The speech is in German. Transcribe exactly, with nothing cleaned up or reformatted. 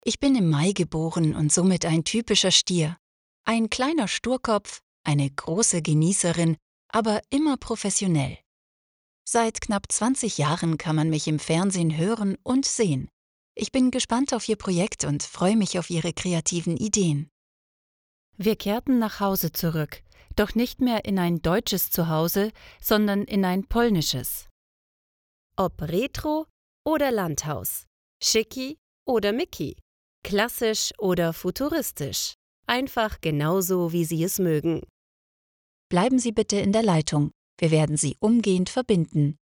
Ich bin im Mai geboren und somit ein typischer Stier. Ein kleiner Sturkopf, eine große Genießerin, aber immer professionell. Seit knapp zwanzig Jahren kann man mich im Fernsehen hören und sehen. Ich bin gespannt auf Ihr Projekt und freue mich auf Ihre kreativen Ideen. Wir kehrten nach Hause zurück, doch nicht mehr in ein deutsches Zuhause, sondern in ein polnisches. Ob Retro oder Landhaus, Schicki oder Mickey, klassisch oder futuristisch, einfach genauso, wie Sie es mögen. Bleiben Sie bitte in der Leitung. Wir werden Sie umgehend verbinden.